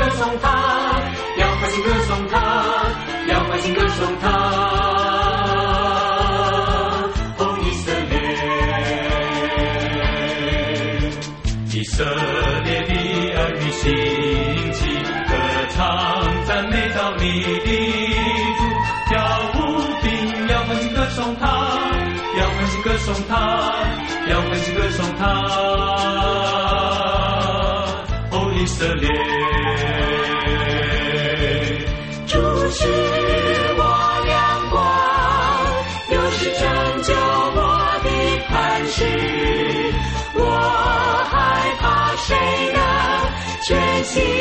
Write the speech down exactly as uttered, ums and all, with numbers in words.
颂他，要欢欣歌颂他，要欢欣歌颂他。哦，以色列，以色列的儿女兴起，歌唱赞美到你的主，跳舞并要欢欣歌颂他，要欢欣歌颂他，要欢欣歌颂他。哦，以色列，主是我亮光，又是拯救我的磐石，我害怕谁呢？全心